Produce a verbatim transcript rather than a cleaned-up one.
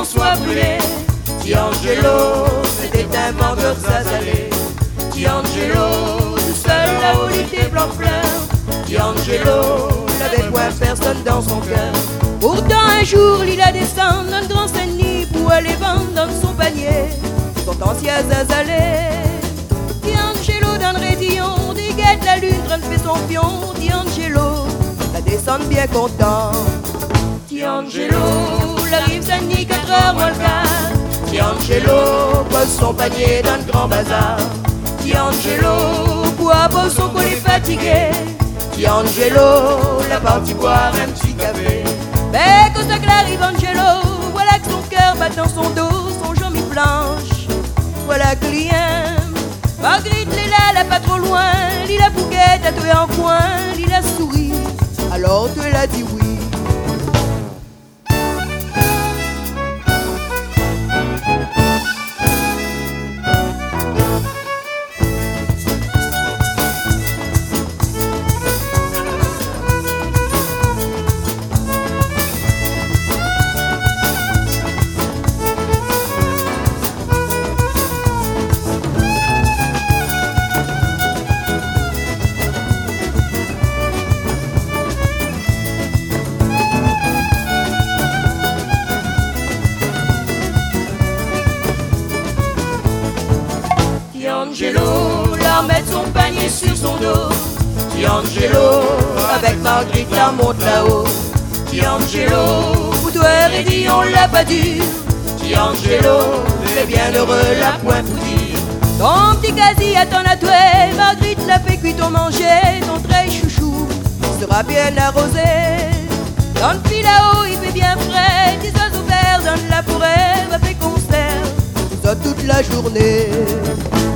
maison soit brûlée. Tiangelo, c'était un vendeur de salé. Tiangelo, tout seul là où l'été blanc fleur. Tiangelo, n'avait point personne dans son cœur. Pourtant un jour il a descendu d'un grand Saint-Denis pour aller vendre dans son panier son ancien zazalé. Tiangelo dans le rédillon, des guettes la lune train de faire son pion. Tiangelo, la descente bien content. Tiangelo, la rive Saint-Denis, quatre heures moins le quart. Tiangelo, pose son panier dans le grand bazar. Tiangelo, boit pose son collier fatigué. Tiangelo, la partie boire un petit café. Mais quand ça arrive Angelo, voilà que son cœur bat dans son dos, son jambe blanche. Voilà que l'ien, Marguerite Léla, là pas trop loin, lit la bouquette à toi en coin, lit la souris, alors tu l'as dit oui. Tiangelo, la remet son panier sur son dos. Tiangelo, avec Marguerite la monte là-haut. Tiangelo, boudoir et dit on l'a pas dur. Tiangelo, les bienheureux la point pour dire. Ton petit quasi attend à toi, Marguerite l'a fait cuit ton manger. Ton très chouchou sera bien arrosé. Dans le fil là-haut il fait bien frais. Des oiseaux verts dans la forêt va faire concert. Ça toute la journée.